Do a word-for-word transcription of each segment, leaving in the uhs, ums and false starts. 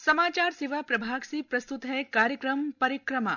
समाचार सेवा प्रभाग से प्रस्तुत है कार्यक्रम परिक्रमा।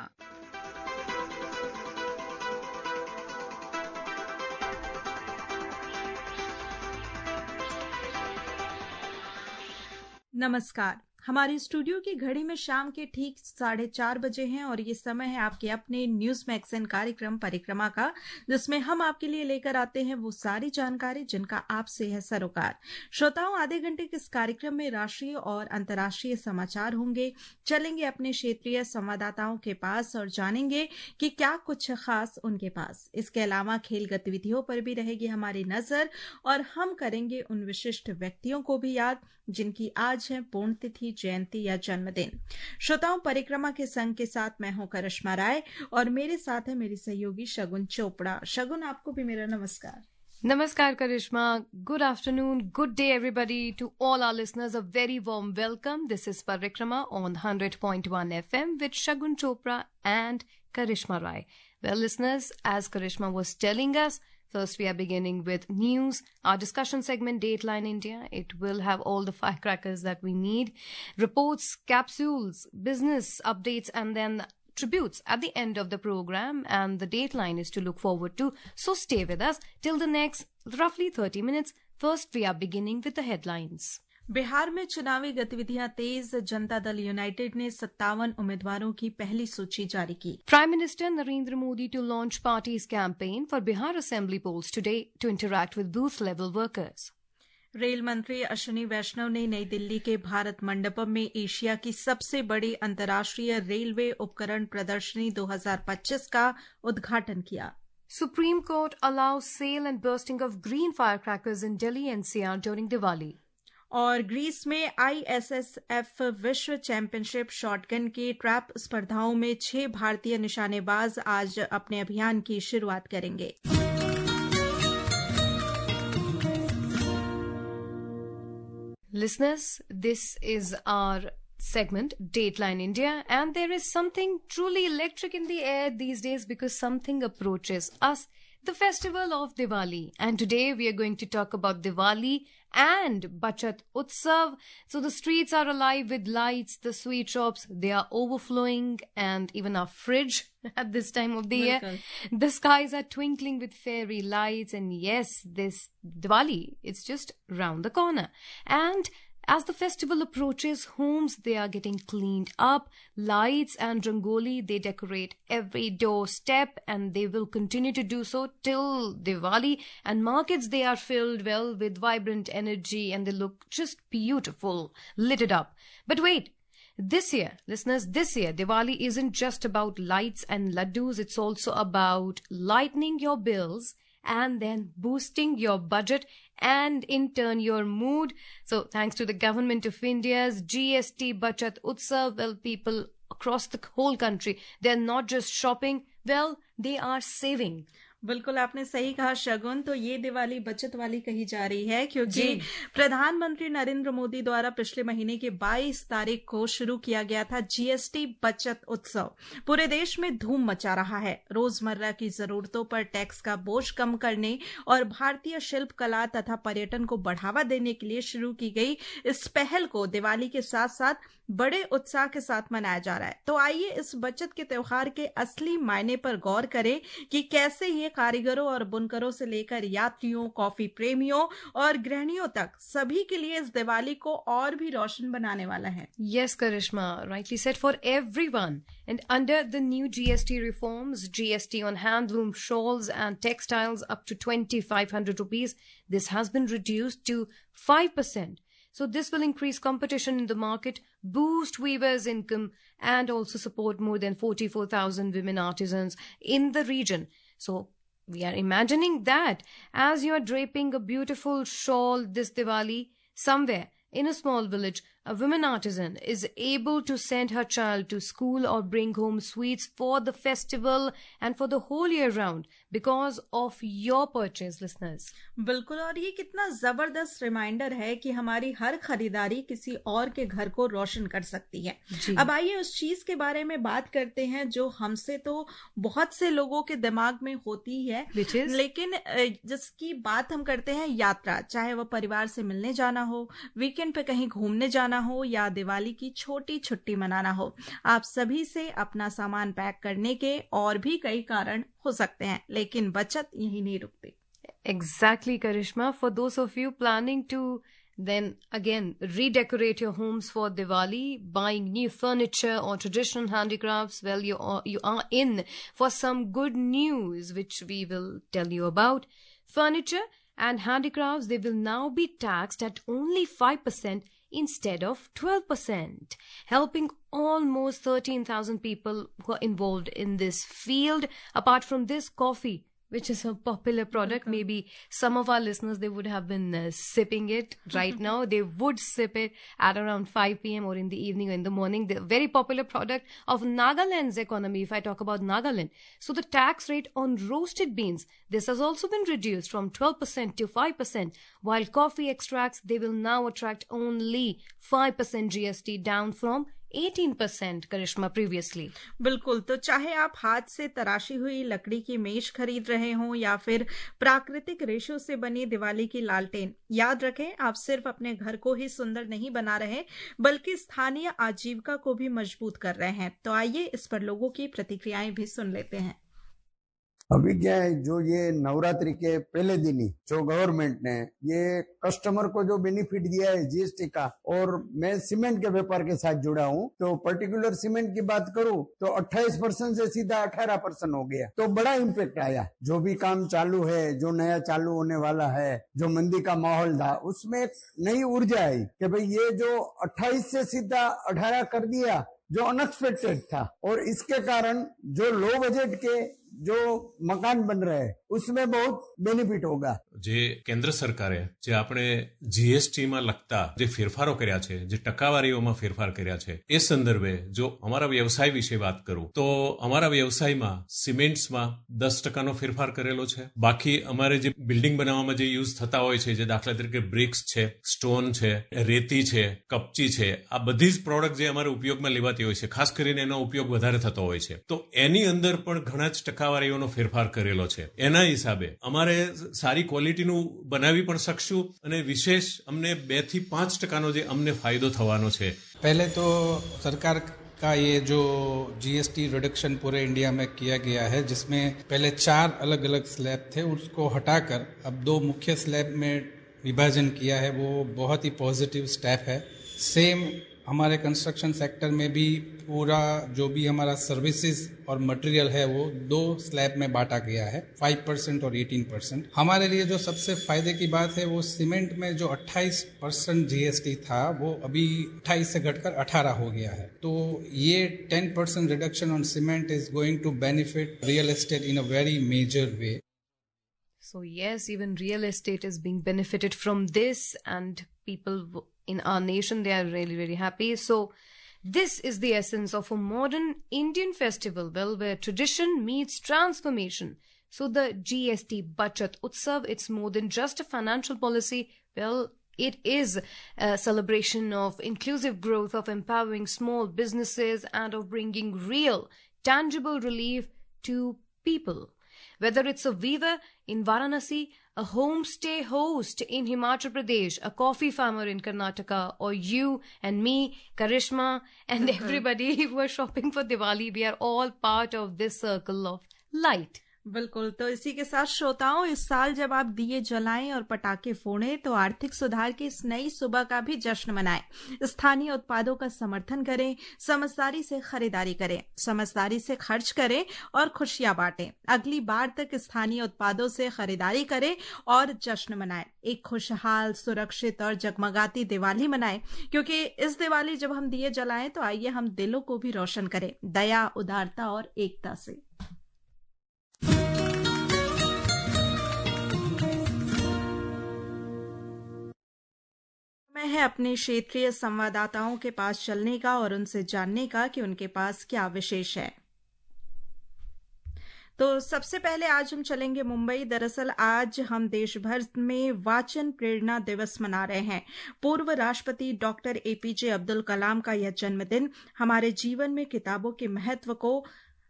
नमस्कार। हमारी स्टूडियो की घड़ी में शाम के ठीक साढ़े चार बजे हैं और ये समय है आपके अपने न्यूज मैगजीन कार्यक्रम परिक्रमा का, जिसमें हम आपके लिए लेकर आते हैं वो सारी जानकारी जिनका आपसे है सरोकार। श्रोताओं, आधे घंटे के इस कार्यक्रम में राष्ट्रीय और अंतर्राष्ट्रीय समाचार होंगे। चलेंगे अपने क्षेत्रीय संवाददाताओं के पास और जानेंगे कि क्या कुछ खास उनके पास। इसके अलावा खेल गतिविधियों पर भी रहेगी हमारी नजर और हम करेंगे उन विशिष्ट व्यक्तियों को भी याद जिनकी आज है पुण्यतिथि, जयंती या जन्मदिन। श्रोताओं, परिक्रमा के संग के साथ मैं हूं करिश्मा राय और मेरे साथ है मेरी सहयोगी शगुन चोपड़ा। शगुन, आपको भी मेरा नमस्कार। Namaskar Karishma. Good afternoon, good day everybody. To all our listeners, a very warm welcome. This is Parikrama on one hundred point one F M with Shagun Chopra and Karishma Rai. Well, listeners, as Karishma was telling us, first we are beginning with news. Our discussion segment, Dateline India, it will have all the firecrackers that we need. Reports, capsules, business updates, and then tributes at the end of the program, and the Dateline is to look forward to. So stay with us till the next roughly thirty minutes. First, we are beginning with the headlines. Bihar में चुनावी गतिविधियां तेज। Janata Dal United ने सत्तावन उम्मीदवारों की पहली सूची जारी की। Prime Minister Narendra Modi to launch party's campaign for Bihar Assembly polls today to interact with booth-level workers. Rail मंत्री अश्विनी वैष्णव ने नई दिल्ली के भारत मंडपम में एशिया की सबसे बड़ी अंतर्राष्ट्रीय रेलवे उपकरण प्रदर्शनी दो हज़ार पच्चीस का उद्घाटन किया। Supreme Court allows sale and bursting of green firecrackers in Delhi N C R during Diwali. और ग्रीस में आई एस एस एफ विश्व चैंपियनशिप शॉटगन के ट्रैप स्पर्धाओं में छह भारतीय निशानेबाज आज अपने अभियान की शुरुआत करेंगे। Listeners, this is our segment, Dateline India, and there is something truly electric in the air these days because something approaches us, the festival of Diwali. And today we are going to talk about Diwali and Bachat Utsav. So the streets are alive with lights, the sweet shops, they are overflowing, and even our fridge at this time of the year. The skies are twinkling with fairy lights, and yes, this Diwali, it's just round the corner. And as the festival approaches, homes, they are getting cleaned up. Lights and rangoli, they decorate every doorstep, and they will continue to do so till Diwali. And markets, they are filled, well, with vibrant energy, and they look just beautiful, lit up. But wait, this year, listeners, this year, Diwali isn't just about lights and laddus. It's also about lightening your bills and then boosting your budget and in turn your mood. So thanks to the government of India's G S T Bachat Utsav, well, people across the whole country, they're not just shopping, well, they are saving. बिल्कुल आपने सही कहा शगुन। तो ये दिवाली बचत वाली कही जा रही है क्योंकि प्रधानमंत्री नरेंद्र मोदी द्वारा पिछले महीने की बाईस तारीख को शुरू किया गया था जीएसटी बचत उत्सव। पूरे देश में धूम मचा रहा है। रोजमर्रा की जरूरतों पर टैक्स का बोझ कम करने और भारतीय शिल्प कला तथा पर्यटन को बढ़ावा देने के लिए शुरू की गई इस पहल को दिवाली के साथ साथ बड़े उत्साह के साथ मनाया जा रहा है। तो आइए इस बचत के त्योहार के असली मायने पर गौर करें कि कैसे ये कारीगरों और बुनकरों से लेकर यात्रियों, कॉफी प्रेमियों और गृहिणियों तक सभी के लिए इस दिवाली को और भी रोशन बनाने वाला है। Yes, Karishma, rightly said, for everyone. And under the new G S T reforms, G S T on handloom shawls and textiles up to twenty-five hundred rupees, this has been reduced to five percent. So this will increase competition in the market, boost weavers' income, and also support more than forty-four thousand women artisans in the region. So we are imagining that as you are draping a beautiful shawl this Diwali, somewhere in a small village, a woman artisan is able to send her child to school or bring home sweets for the festival and for the whole year round. because of your purchase, listeners. बिल्कुल, और ये कितना जबरदस्त reminder है कि हमारी हर खरीदारी किसी और के घर को रोशन कर सकती है। अब आइए उस चीज के बारे में बात करते हैं जो हमसे तो बहुत से लोगों के दिमाग में होती है, लेकिन जिसकी बात हम करते हैं यात्रा, चाहे वो परिवार से मिलने जाना हो, वीकेंड पे कहीं घूमने जाना हो या दिवाली की छोटी छुट्टी मनाना हो। आप सभी से अपना सामान पैक करने के और भी कई कारण हो सकते हैं, लेकिन बचत यही नहीं रुकती। Exactly, Karishma. For those of you planning to then again redecorate your homes for Diwali, buying new furniture or traditional handicrafts, well, you are, you are in for some good news, which we will tell you about. Furniture and handicrafts, they will now be taxed at only five percent instead of twelve percent, helping almost thirteen thousand people who are involved in this field. Apart from this, coffee, which is a popular product. Okay. Maybe some of our listeners, they would have been uh, sipping it right now. They would sip it at around five p.m. or in the evening or in the morning. The very popular product of Nagaland's economy, if I talk about Nagaland. So the tax rate on roasted beans, this has also been reduced from twelve percent to five percent. While coffee extracts, they will now attract only five percent G S T, down from eighteen percent, Karishma, previously. बिल्कुल, तो चाहे आप हाथ से तराशी हुई लकड़ी की मेज खरीद रहे हों या फिर प्राकृतिक रेशों से बनी दिवाली की लालटेन, याद रखें आप सिर्फ अपने घर को ही सुंदर नहीं बना रहे, बल्कि स्थानीय आजीविका को भी मजबूत कर रहे हैं। तो आइए इस पर लोगों की प्रतिक्रियाएं भी सुन लेते हैं। अभी क्या है, जो ये नवरात्रि के पहले दिन ही जो गवर्नमेंट ने ये कस्टमर को जो बेनिफिट दिया है जीएसटी का, और मैं सीमेंट के व्यापार के साथ जुड़ा हूँ, तो पर्टिकुलर सीमेंट की बात करूँ तो अट्ठाईस परसेंट से सीधा अठारह परसेंट हो गया। तो बड़ा इम्पैक्ट आया। जो भी काम चालू है, जो नया चालू होने वाला है, जो मंदी का माहौल था, उसमें एक नई ऊर्जा आई कि भाई ये जो अट्ठाईस से सीधा अठारह कर दिया, जो अनएक्सपेक्टेड था, और इसके कारण जो लो बजट के जो મકાન બન રહે उसमें बहुत બેનિફિટ હોગા। જે કેન્દ્ર સરકારે જે આપણે જીએસટી માં લગતા જે ફેરફારો કર્યા છે, જે ટકાવારીઓમાં ફેરફાર કર્યા છે, એ સંદર્ભે જો અમારા વ્યવસાય વિશે વાત કરું તો અમારા વ્યવસાયમાં સિમેન્ટ્સમાં દસ ટકાનો ફેરફાર કરેલો છે। બાકી અમારે જે બિલ્ડિંગ બનાવવામાં જે યુઝ થતા હોય છે, જે દાખલા તરીકે બ્રિક્સ છે, સ્ટોન છે, રેતી છે, કપચી છે, આ બધી જ પ્રોડક્ટ જે અમારે ઉપયોગમાં લેવાતી હોય છે, ખાસ કરીને એનો ઉપયોગ વધારે થતો હોય છે, તો એની અંદર પણ ઘણા જ ટકાવારીઓનો ફેરફાર કરેલો છે। એના હિસાબે અમારે સારી ક્વોલિટીનું બનાવી પણ શકશું અને વિશેષ અમને બે થી પાંચ ટકાનો જે અમને ફાયદો થવાનો છે। पहले तो सरकार का ये जो जीएसटी रिडक्शन पूरे इंडिया में किया गया है, जिसमें पहले चार अलग अलग स्लैब थे, उसको हटाकर अब दो मुख्य स्लैब में विभाजन किया है, वो बहुत ही पॉजिटिव स्टेप है। सेम हमारे कंस्ट्रक्शन सेक्टर में भी पूरा जो भी हमारा सर्विसेज और मटेरियल है वो दो स्लैब में बांटा गया है, फाइव परसेंट और एटीन परसेंट। हमारे लिए जो सबसे फायदे की बात है वो सीमेंट में जो अट्ठाईस परसेंट जीएसटी था वो अभी अट्ठाईस से घटकर अठारह हो गया है। तो ये ten percent reduction on cement is going to benefit real estate in a very major way. So yes, even real estate is being benefited from this, and people in our nation, they are really, really happy. So this is the essence of a modern Indian festival, well, where tradition meets transformation. So the G S T Bachat Utsav, it's more than just a financial policy. Well, it is a celebration of inclusive growth, of empowering small businesses, and of bringing real, tangible relief to people. Whether it's a weaver in Varanasi, a homestay host in Himachal Pradesh, a coffee farmer in Karnataka, or you and me, Karishma, and everybody who are shopping for Diwali, we are all part of this circle of light. बिल्कुल, तो इसी के साथ श्रोताओं, इस साल जब आप दिए जलाएं और पटाखे फोड़ें तो आर्थिक सुधार की इस नई सुबह का भी जश्न मनाएं। स्थानीय उत्पादों का समर्थन करें, समझदारी से खरीदारी करें, समझदारी से खर्च करें और खुशियां बांटें। अगली बार तक स्थानीय उत्पादों से खरीदारी करें और जश्न मनाएं। एक खुशहाल, सुरक्षित और जगमगाती दिवाली मनाएं, क्योंकि इस दिवाली जब हम दिए जलाएं तो आइए हम दिलों को भी रोशन करें, दया, उदारता और एकता से। है अपने क्षेत्रीय संवाददाताओं के पास चलने का और उनसे जानने का कि उनके पास क्या विशेष है। तो सबसे पहले आज हम चलेंगे मुंबई। दरअसल आज हम देश भर में वाचन प्रेरणा दिवस मना रहे हैं। पूर्व राष्ट्रपति डॉक्टर एपीजे अब्दुल कलाम का यह जन्मदिन हमारे जीवन में किताबों के महत्व को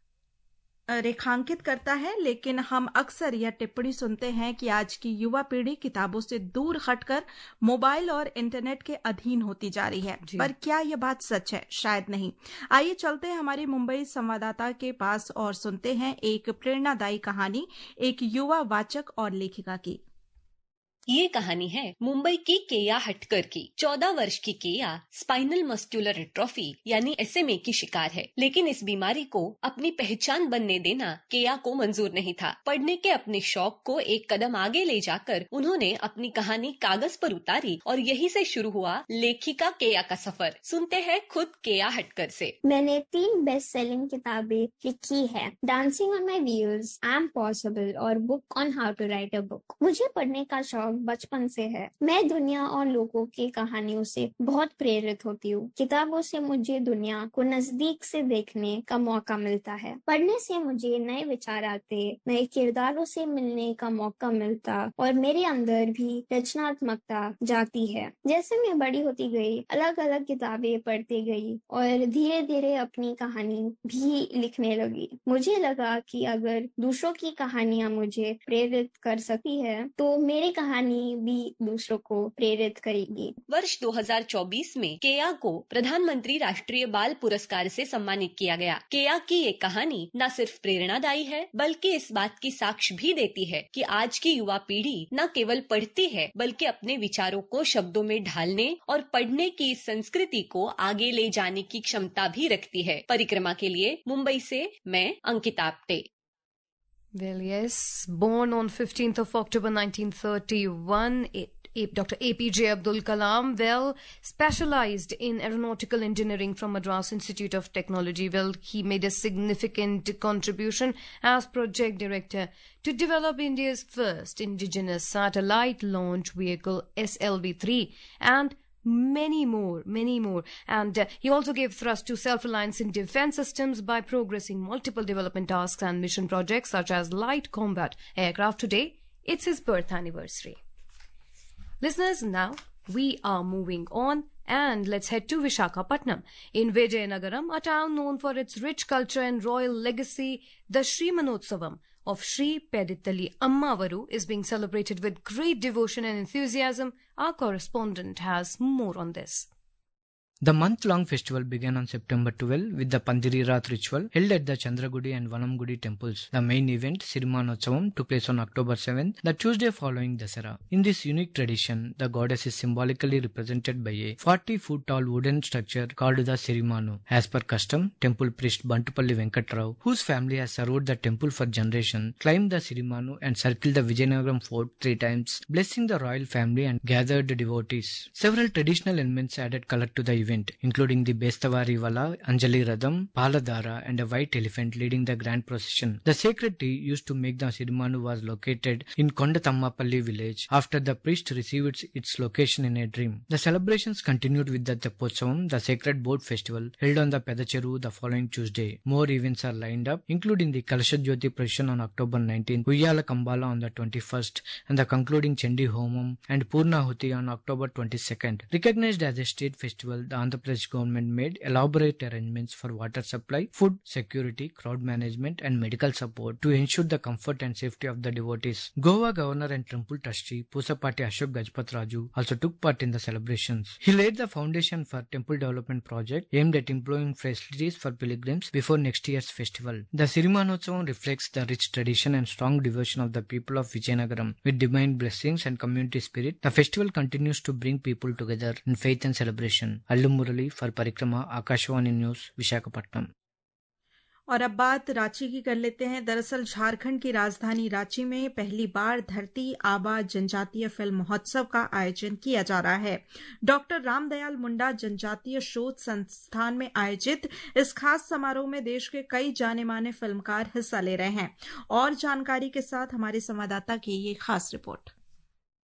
रेखांकित करता है, लेकिन हम अक्सर यह टिप्पणी सुनते हैं कि आज की युवा पीढ़ी किताबों से दूर हटकर मोबाइल और इंटरनेट के अधीन होती जा रही है। पर क्या यह बात सच है? शायद नहीं। आइए चलते हैं हमारी मुंबई संवाददाता के पास और सुनते हैं एक प्रेरणादायी कहानी एक युवा वाचक और लेखिका की। ये कहानी है मुंबई की केया हटकर की। चौदह वर्ष की केया स्पाइनल मस्कुलर एट्रोफी यानी एसएमए की शिकार है, लेकिन इस बीमारी को अपनी पहचान बनने देना केया को मंजूर नहीं था। पढ़ने के अपने शौक को एक कदम आगे ले जाकर उन्होंने अपनी कहानी कागज पर उतारी और यही से शुरू हुआ लेखिका केया का सफर। सुनते हैं खुद केया हटकर से। मैंने तीन बेस्ट सेलिंग किताबें लिखी है, dancing on my wheels, I am possible और book on how to write a book. मुझे पढ़ने का शौक बचपन से है। मैं दुनिया और लोगों की कहानियों से बहुत प्रेरित होती हूँ। किताबों से मुझे दुनिया को नजदीक से देखने का मौका मिलता है। पढ़ने से मुझे नए विचार आते, नए किरदारों से मिलने का मौका मिलता और मेरे अंदर भी रचनात्मकता जाती है। जैसे मैं बड़ी होती गई, अलग अलग किताबें पढ़ती गई और धीरे धीरे अपनी कहानी भी लिखने लगी। मुझे लगा कि अगर दूसरों की कहानियां मुझे प्रेरित कर सकती है तो मेरी कहानी भी दूसरों को प्रेरित करेगी। वर्ष दो हज़ार चौबीस में केया को प्रधानमंत्री राष्ट्रीय बाल पुरस्कार से सम्मानित किया गया। केया की ये कहानी न सिर्फ प्रेरणादायी है बल्कि इस बात की साक्ष्य भी देती है कि आज की युवा पीढ़ी न केवल पढ़ती है बल्कि अपने विचारों को शब्दों में ढालने और पढ़ने की संस्कृति को आगे ले जाने की क्षमता भी रखती है। परिक्रमा के लिए मुंबई से मैं Ankita Apte. Well, yes, born on fifteenth of October nineteen thirty-one, Doctor A P J Abdul Kalam, well, specialized in aeronautical engineering from Madras Institute of Technology. Well, he made a significant contribution as project director to develop India's first indigenous satellite launch vehicle, S L V three, and many more, many more. And uh, he also gave thrust to self-reliance in defense systems by progressing multiple development tasks and mission projects such as light combat aircraft. Today, it's his birth anniversary. Listeners, now we are moving on and let's head to Visakhapatnam. In Vijayanagaram, a town known for its rich culture and royal legacy, the Srimanotsavam of Sri Peditali Ammavaru is being celebrated with great devotion and enthusiasm. Our correspondent has more on this. The month-long festival began on September twelfth with the Pandiri Rath ritual held at the Chandragudi and Vanamgudi temples. The main event, Sirimanotsavam, took place on October seventh, the Tuesday following Dasara. In this unique tradition, the goddess is symbolically represented by a forty-foot-tall wooden structure called the Sirimanu. As per custom, temple priest Bantupalli Venkatrao, whose family has served the temple for generations, climbed the Sirimanu and circled the Vijayanagaram fort three times, blessing the royal family and gathered devotees. Several traditional elements added color to the event. Event, including the Bestavari Vala, Anjali Radham, Paladara and a white elephant leading the grand procession. The sacred tree used to make the Sirimanu was located in Kondathammapalli village after the priest received its location in a dream. The celebrations continued with the Teppotsavam, the sacred boat festival, held on the Pedacheru the following Tuesday. More events are lined up, including the Kalashajyoti procession on October nineteenth, Uyyala Kambala on the twenty-first, and the concluding Chandi Homam and Purnahuti on October twenty-second. Recognized as a state festival, the Andhra Pradesh government made elaborate arrangements for water supply, food security, crowd management and medical support to ensure the comfort and safety of the devotees. Goa Governor and Temple Trustee Pusapati Ashok Gajpat Raju also took part in the celebrations. He laid the foundation for temple development project aimed at improving facilities for pilgrims before next year's festival. The Sirimanotsavam reflects the rich tradition and strong devotion of the people of Vijayanagaram. With divine blessings and community spirit, the festival continues to bring people together in faith and celebration. Murli for Parikrama, Akashvani news, Visakhapatnam. और अब बात रांची की कर लेते हैं। दरअसल झारखंड की राजधानी रांची में पहली बार धरती आबा जनजातीय फिल्म महोत्सव का आयोजन किया जा रहा है। डॉक्टर रामदयाल मुंडा जनजातीय शोध संस्थान में आयोजित इस खास समारोह में देश के कई जाने माने फिल्मकार हिस्सा ले रहे हैं। और जानकारी के साथ हमारे संवाददाता की ये खास रिपोर्ट।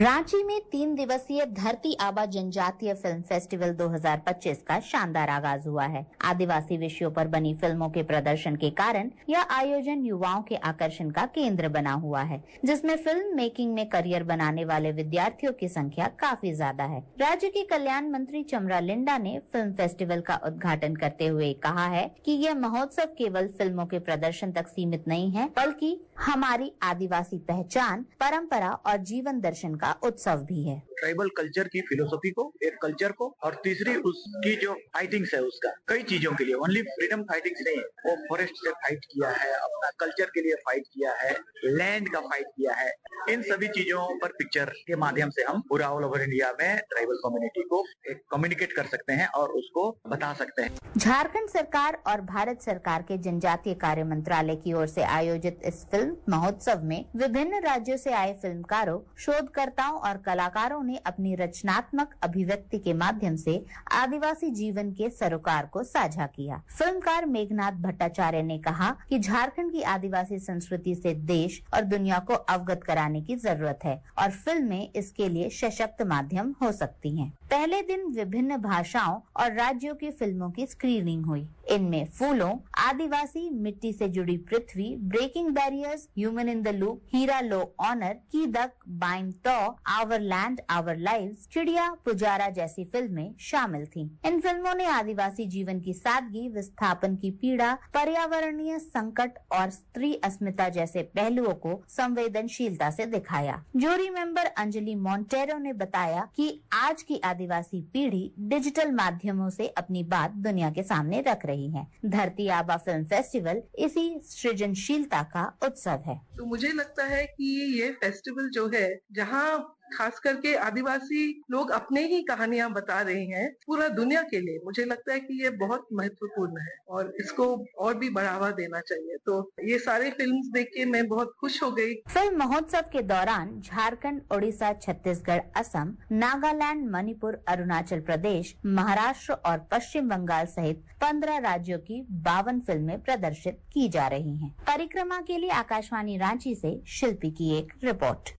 रांची में तीन दिवसीय धरती आबा जनजातीय फिल्म फेस्टिवल दो हज़ार पच्चीस का शानदार आगाज हुआ है। आदिवासी विषयों पर बनी फिल्मों के प्रदर्शन के कारण यह आयोजन युवाओं के आकर्षण का केंद्र बना हुआ है, जिसमें फिल्म मेकिंग में करियर बनाने वाले विद्यार्थियों की संख्या काफी ज्यादा है। राज्य के कल्याण मंत्री चमरा लिंडा ने फिल्म फेस्टिवल का उद्घाटन करते हुए कहा है कि यह महोत्सव केवल फिल्मों के प्रदर्शन तक सीमित नहीं है, बल्कि हमारी आदिवासी पहचान, परंपरा और जीवन दर्शन का उत्सव भी है। ट्राइबल कल्चर की फिलोसफी को, एक कल्चर को, और तीसरी उसकी जो फाइटिंग्स है उसका कई चीजों के लिए, ओनली फ्रीडम फाइटिंग्स नहीं है, वो फॉरेस्ट से फाइट किया है, अपना कल्चर के लिए फाइट किया है, लैंड का फाइट किया है। इन सभी चीजों पर पिक्चर के माध्यम से हम पूरा ऑल ओवर इंडिया में ट्राइबल कम्युनिटी को एक कम्युनिकेट कर सकते हैं और उसको बता सकते हैं। झारखंड सरकार और भारत सरकार के जनजातीय कार्य मंत्रालय की ओर से आयोजित इस फिल्म महोत्सव में विभिन्न राज्यों से आए फिल्मकारों, शोधकर्ताओं और कलाकारों ने अपनी रचनात्मक अभिव्यक्ति के माध्यम से आदिवासी जीवन के सरोकार को साझा किया। फिल्मकार मेघनाथ भट्टाचार्य ने कहा कि झारखंड की आदिवासी संस्कृति से देश और दुनिया को अवगत कराने की जरूरत है और फिल्में इसके लिए सशक्त माध्यम हो सकती हैं। पहले दिन विभिन्न भाषाओं और राज्यों की फिल्मों की स्क्रीनिंग हुई। इनमें फूलों, आदिवासी, मिट्टी से जुड़ी पृथ्वी, breaking barriers, human in the loop, हीरा लो ऑनर, कीदक, बाइंग टॉ, our land our lives, Chidiya, Pujara जैसी फिल्में शामिल थीं। इन फिल्मों ने आदिवासी जीवन की सादगी, विस्थापन की पीड़ा, पर्यावरणीय संकट और स्त्री अस्मिता जैसे पहलुओं को संवेदनशीलता से दिखाया। जूरी मेंबर अंजलि मोंटेरो ने बताया कि आज की आदिवासी पीढ़ी डिजिटल माध्यमों से अपनी बात दुनिया के सामने रख रही है। धरती आबा फिल्म फेस्टिवल इसी सृजनशीलता का उत्सव है। तो मुझे लगता है कि ये फेस्टिवल जो है, जहाँ खास करके आदिवासी लोग अपने ही कहानियां बता रहे हैं पूरा दुनिया के लिए, मुझे लगता है कि ये बहुत महत्वपूर्ण है और इसको और भी बढ़ावा देना चाहिए। तो ये सारे फिल्म्स देख के मैं बहुत खुश हो गई। फिल्म महोत्सव के दौरान झारखंड, ओडिशा, छत्तीसगढ़, असम, नागालैंड, मणिपुर, अरुणाचल प्रदेश, महाराष्ट्र और पश्चिम बंगाल सहित पंद्रह राज्यों की बावन फिल्में प्रदर्शित की जा रही हैं। परिक्रमा के लिए आकाशवाणी रांची से शिल्पी की एक रिपोर्ट।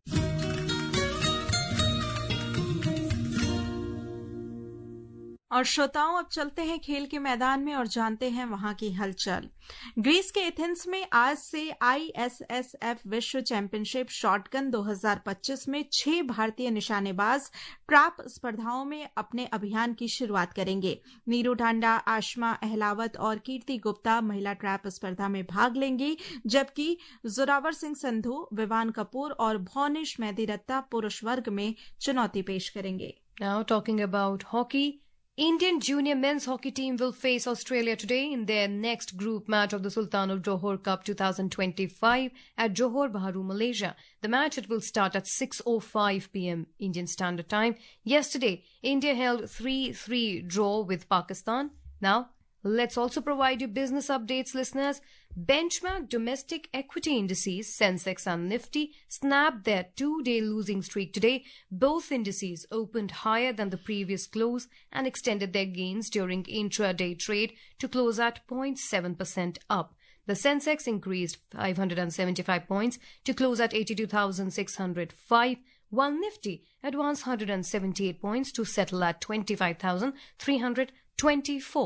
और श्रोताओं, अब चलते हैं खेल के मैदान में और जानते हैं वहां की हलचल। ग्रीस के एथेंस में आज से आई एस एस एफ विश्व चैंपियनशिप शॉटगन दो हज़ार पच्चीस में छह भारतीय निशानेबाज ट्रैप स्पर्धाओं में अपने अभियान की शुरुआत करेंगे। नीरू ढांडा, आशमा अहलावत और कीर्ति गुप्ता महिला ट्रैप स्पर्धा में भाग लेंगी, जबकि जोरावर सिंह संधू, विवान कपूर और भौनिश मेहदीरत्ता पुरुष वर्ग में चुनौती पेश करेंगे। Now talking about hockey. Indian junior men's hockey team will face Australia today in their next group match of the Sultan of Johor Cup twenty twenty-five at Johor Bahru, Malaysia. The match it will start at six oh five p.m. Indian Standard Time. Yesterday, India held three three draw with Pakistan. Now, let's also provide you business updates, listeners. Benchmark domestic equity indices, Sensex and Nifty, snapped their two-day losing streak today. Both indices opened higher than the previous close and extended their gains during intraday trade to close at zero point seven percent up. The Sensex increased five hundred seventy-five points to close at eighty-two thousand six hundred five, while Nifty advanced one hundred seventy-eight points to settle at twenty-five thousand three hundred twenty-four.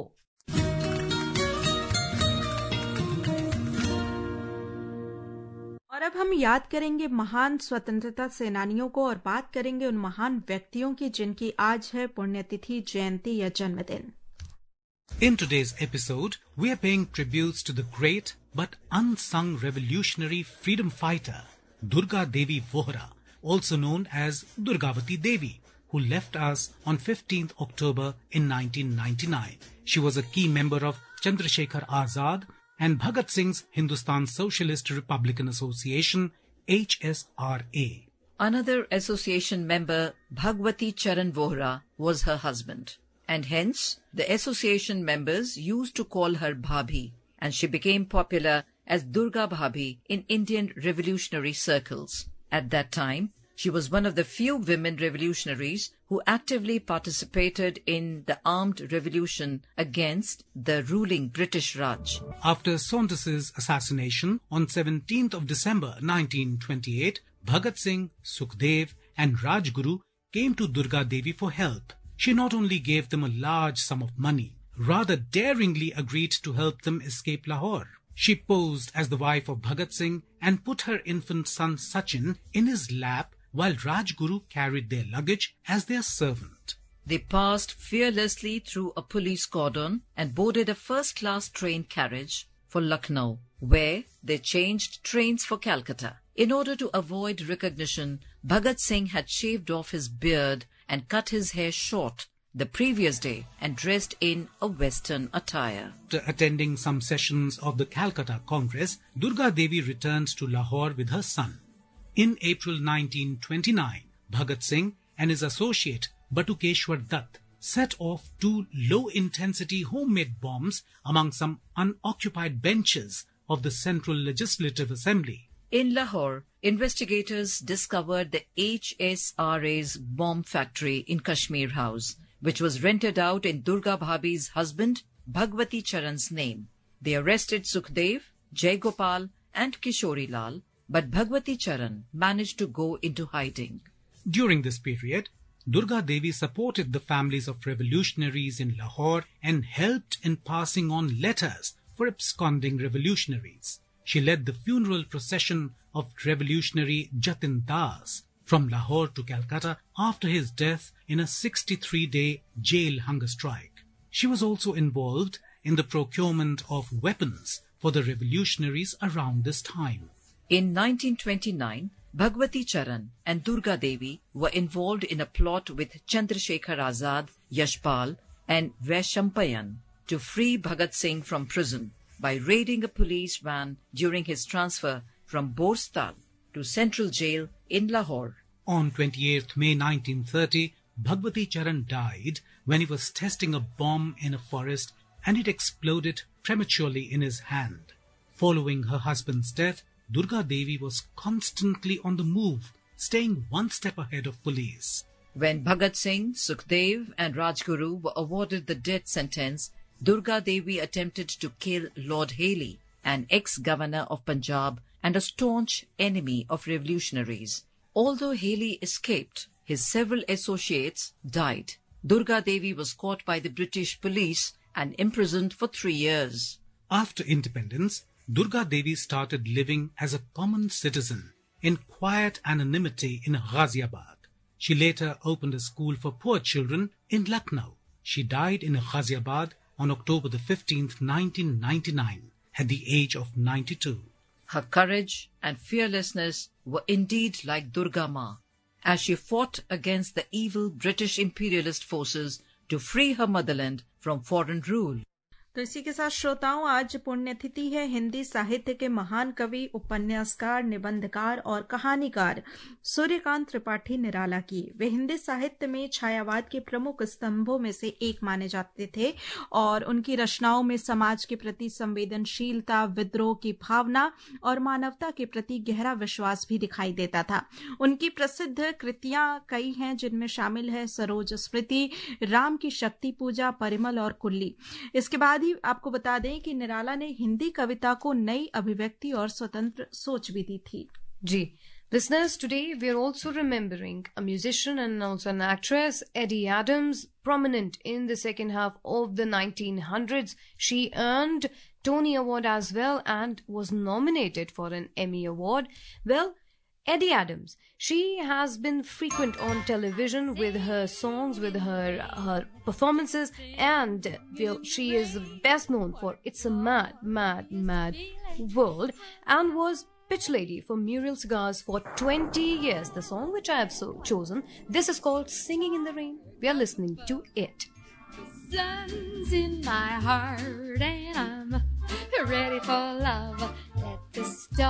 और अब हम याद करेंगे महान स्वतंत्रता सेनानियों को और बात करेंगे उन महान व्यक्तियों की जिनकी आज है पुण्यतिथि, जयंती या जन्मदिन। In today's episode, we are paying tributes to the great but unsung revolutionary freedom fighter, Durga Devi Vohra, also known as Durgavati Devi, who left us on fifteenth October in nineteen ninety-nine. She was a key member of Chandrasekhar Azad and Bhagat Singh's Hindustan Socialist Republican Association, H S R A. Another association member, Bhagwati Charan Vohra, was her husband, and hence the association members used to call her Bhabhi, and she became popular as Durga Bhabhi in Indian revolutionary circles. At that time, she was one of the few women revolutionaries who actively participated in the armed revolution against the ruling British Raj. After Saunders's assassination on seventeenth of December nineteen twenty-eight, Bhagat Singh, Sukhdev and Rajguru came to Durga Devi for help. She not only gave them a large sum of money, rather daringly agreed to help them escape Lahore. She posed as the wife of Bhagat Singh and put her infant son Sachin in his lap while Rajguru carried their luggage as their servant. They passed fearlessly through a police cordon and boarded a first-class train carriage for Lucknow, where they changed trains for Calcutta. In order to avoid recognition, Bhagat Singh had shaved off his beard and cut his hair short the previous day and dressed in a Western attire. After attending some sessions of the Calcutta Congress, Durga Devi returned to Lahore with her son. In April nineteen twenty-nine, Bhagat Singh and his associate Batukeshwar Dutt set off two low-intensity homemade bombs among some unoccupied benches of the Central Legislative Assembly. In Lahore, investigators discovered the H S R A's bomb factory in Kashmir House, which was rented out in Durga Bhabhi's husband Bhagwati Charan's name. They arrested Sukhdev, Jai Gopal and Kishori Lal, but Bhagwati Charan managed to go into hiding. During this period, Durga Devi supported the families of revolutionaries in Lahore and helped in passing on letters for absconding revolutionaries. She led the funeral procession of revolutionary Jatin Das from Lahore to Calcutta after his death in a sixty-three day jail hunger strike. She was also involved in the procurement of weapons for the revolutionaries around this time. In nineteen twenty-nine, Bhagwati Charan and Durga Devi were involved in a plot with Chandrasekhar Azad, Yashpal and Vaishampayan to free Bhagat Singh from prison by raiding a police van during his transfer from Borstal to Central Jail in Lahore. On twenty-eighth May nineteen thirty, Bhagwati Charan died when he was testing a bomb in a forest and it exploded prematurely in his hand. Following her husband's death, Durga Devi was constantly on the move, staying one step ahead of police. When Bhagat Singh, Sukhdev and Rajguru were awarded the death sentence, Durga Devi attempted to kill Lord Haley, an ex-governor of Punjab and a staunch enemy of revolutionaries. Although Haley escaped, his several associates died. Durga Devi was caught by the British police and imprisoned for three years. After independence, Durga Devi started living as a common citizen in quiet anonymity in Ghaziabad. She later opened a school for poor children in Lucknow. She died in Ghaziabad on October the fifteenth, nineteen ninety-nine, at the age of ninety-two. Her courage and fearlessness were indeed like Durga Ma, as she fought against the evil British imperialist forces to free her motherland from foreign rule. तो इसी के साथ श्रोताओं, आज पुण्यतिथि है हिंदी साहित्य के महान कवि, उपन्यासकार, निबंधकार और कहानीकार सूर्यकांत त्रिपाठी निराला की। वे हिंदी साहित्य में छायावाद के प्रमुख स्तंभों में से एक माने जाते थे और उनकी रचनाओं में समाज के प्रति संवेदनशीलता, विद्रोह की भावना और मानवता के प्रति गहरा विश्वास भी दिखाई देता था। उनकी प्रसिद्ध कृतियां कई हैं, जिनमें शामिल है सरोज स्मृति, राम की शक्ति पूजा, परिमल और कुल्ली। इसके बाद आपको बता दें कि निराला ने हिंदी कविता को नई अभिव्यक्ति और स्वतंत्र सोच भी दी थी। जी listeners, today we are also remembering a musician and also an actress, Eddie Adams, prominent in the second half of the nineteen hundreds. She earned Tony Award as well and was nominated for an Emmy Award. Well, Eddie Adams, she has been frequent on television with her songs, with her her performances, and well, she is best known for It's a Mad, Mad, Mad World, and was pitch lady for Muriel Cigars for twenty years. The song which I have so chosen, this is called Singing in the Rain. We are listening to it. The sun's in my heart and I'm ready for love. Let the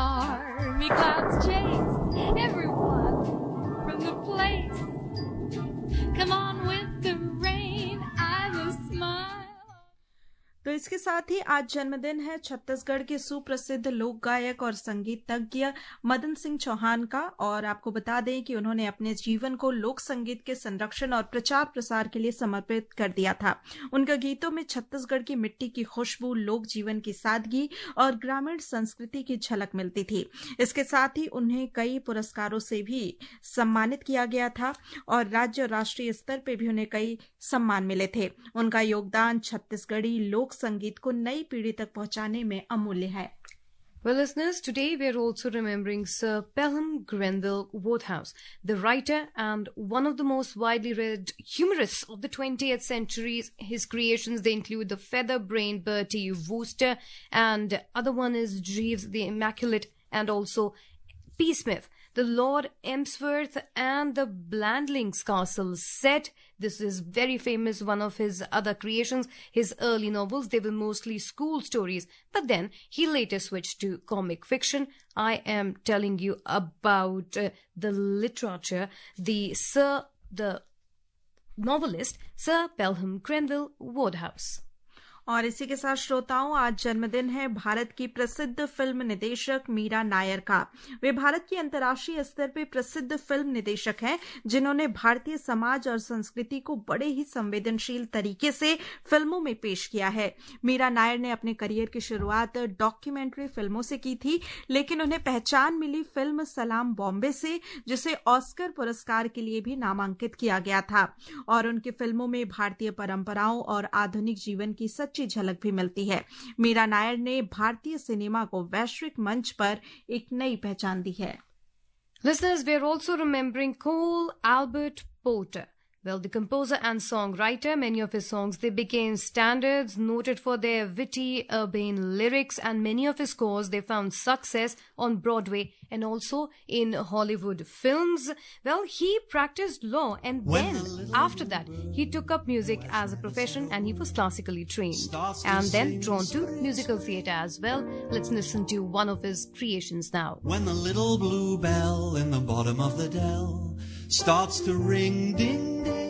stormy clouds chase everyone from the place. Come on with the rain, I will smile. तो इसके साथ ही आज जन्मदिन है छत्तीसगढ़ के सुप्रसिद्ध लोक गायक और संगीतज्ञ मदन सिंह चौहान का। और आपको बता दें कि उन्होंने अपने जीवन को लोक संगीत के संरक्षण और प्रचार प्रसार के लिए समर्पित कर दिया था। उनके गीतों में छत्तीसगढ़ की मिट्टी की खुशबू, लोक जीवन की सादगी और ग्रामीण संस्कृति की झलक मिलती थी। इसके साथ ही उन्हें कई पुरस्कारों से भी सम्मानित किया गया था और राज्य और राष्ट्रीय स्तर पर भी उन्हें कई सम्मान मिले थे। उनका योगदान छत्तीसगढ़ी लोक संगीत को नई पीढ़ी तक पहुंचाने में अमूल्य है। Well, listeners, today we are also remembering Sir Pelham Grenville Wodehouse, the writer and one of the most widely read humorists of the twentieth century. His creations, they include the feather-brained Bertie Wooster, and other one is Jeeves the Immaculate, and also P. Smith, the Lord Emsworth and the Blandlings Castle set. This is very famous, one of his other creations. His early novels, they were mostly school stories, but then he later switched to comic fiction. I am telling you about uh, the literature, the Sir, the novelist, Sir Pelham Grenville Wodehouse. और इसी के साथ श्रोताओं, आज जन्मदिन है भारत की प्रसिद्ध फिल्म निदेशक मीरा नायर का। वे भारत की अंतर्राष्ट्रीय स्तर पर प्रसिद्ध फिल्म निदेशक हैं, जिन्होंने भारतीय समाज और संस्कृति को बड़े ही संवेदनशील तरीके से फिल्मों में पेश किया है। मीरा नायर ने अपने करियर की शुरुआत डॉक्यूमेंट्री फिल्मों से की थी, लेकिन उन्हें पहचान मिली फिल्म सलाम बॉम्बे से, जिसे ऑस्कर पुरस्कार के लिए भी नामांकित किया गया था। और उनकी फिल्मों में भारतीय परंपराओं और आधुनिक जीवन की सच्ची झलक भी मिलती है। मीरा नायर ने भारतीय सिनेमा को वैश्विक मंच पर एक नई पहचान दी है। Listeners, we are also remembering Cole Albert Porter. Well, the composer and songwriter, many of his songs, they became standards, noted for their witty, urbane lyrics, and many of his scores, they found success on Broadway and also in Hollywood films. Well, he practiced law, and then, after that, he took up music as a profession, and he was classically trained, and then drawn to musical theatre as well. Let's listen to one of his creations now. When the little blue bell in the bottom of the dell starts to ring, ding, ding.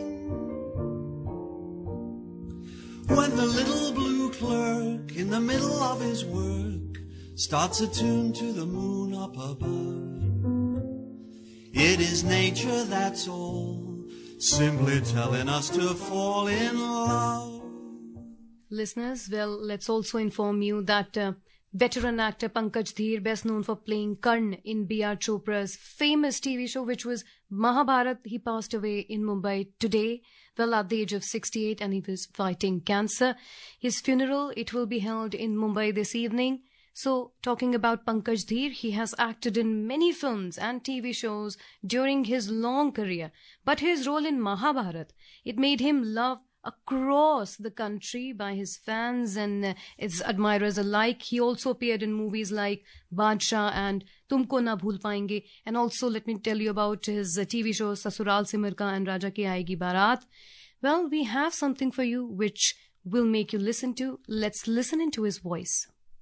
When the little blue clerk in the middle of his work starts a tune to the moon up above, it is nature, that's all, simply telling us to fall in love. Listeners, well, let's also inform you that uh, veteran actor Pankaj Dheer, best known for playing Karn in B R Chopra's famous T V show, which was Mahabharat, he passed away in Mumbai today, well, at the age of sixty-eight, and he was fighting cancer. His funeral, it will be held in Mumbai this evening. So, talking about Pankaj Dheer, he has acted in many films and T V shows during his long career. But his role in Mahabharat, it made him loved across the country by his fans and uh, its admirers alike. He also appeared in movies like Badshah and Tumko Na Bhool Payenge. And also, let me tell you about his uh, T V shows Sasural Simarka and Raja Ki Aayegi Baraat. Well, we have something for you which will make you listen to. Let's listen into his voice.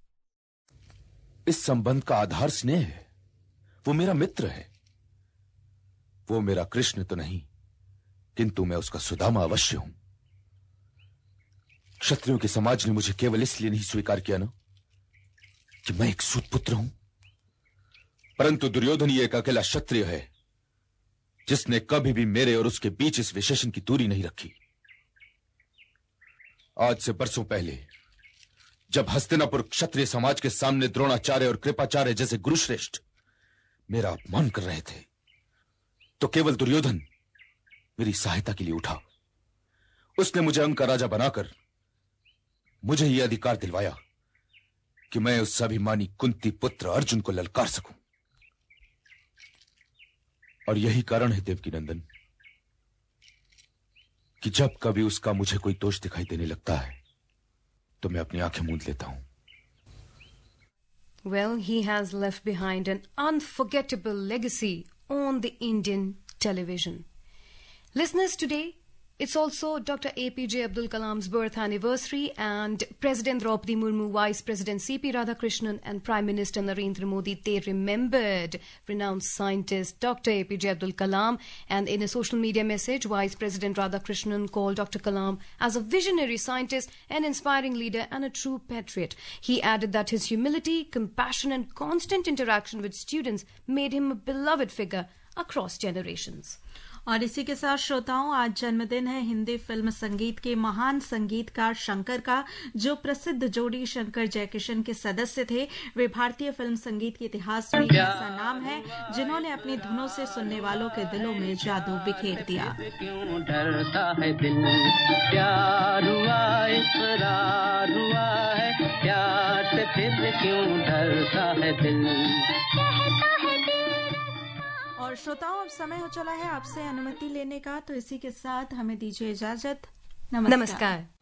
इस संबंध का आधार स्नेह है। वो मेरा मित्र है। वो मेरा कृष्ण तो नहीं, किंतु मैं उसका सुदामा अवश्य हूं। क्षत्रियों के समाज ने मुझे केवल इसलिए नहीं स्वीकार किया ना कि मैं एक सूतपुत्र हूं, परंतु दुर्योधन ही एक अकेला क्षत्रिय है जिसने कभी भी मेरे और उसके बीच इस विशेषण की दूरी नहीं रखी। आज से बरसों पहले जब हस्तिनापुर क्षत्रिय समाज के सामने द्रोणाचार्य और कृपाचार्य जैसे गुरुश्रेष्ठ मेरा अपमान कर रहे थे, तो केवल दुर्योधन मेरी सहायता के लिए उठा। उसने मुझे अंक का राजा बनाकर मुझे यह अधिकार दिलवाया कि मैं उस अभिमानी कुंती पुत्र अर्जुन को ललकार सकूं। और यही कारण है देवकी नंदन कि जब कभी उसका मुझे कोई दोष दिखाई देने लगता है तो मैं अपनी आंखें मूंद लेता हूं। Well, he has left behind an unforgettable legacy on the Indian television. Listeners, today It's also Doctor A P J Abdul Kalam's birth anniversary, and President Draupadi Murmu, Vice President C P Radhakrishnan and Prime Minister Narendra Modi, they remembered renowned scientist Doctor A P J Abdul Kalam. And in a social media message, Vice President Radhakrishnan called Doctor Kalam as a visionary scientist, an inspiring leader and a true patriot. He added that his humility, compassion and constant interaction with students made him a beloved figure across generations. और इसी के साथ श्रोताओं, आज जन्मदिन है Hindi film संगीत के महान संगीतकार शंकर का, जो प्रसिद्ध जोड़ी शंकर जयकिशन के सदस्य थे। वे भारतीय फिल्म संगीत के इतिहास में ऐसा नाम है जिन्होंने अपनी धुनों से सुनने वालों के दिलों में जादू बिखेर दिया। क्यों डरता है दिल, प्यार हुआ इकरार हुआ है, प्यार से फिर क्यों डरता है दिल। और श्रोताओं, अब समय हो चला है आपसे अनुमति लेने का, तो इसी के साथ हमें दीजिए इजाजत। नमस्कार, नमस्कार।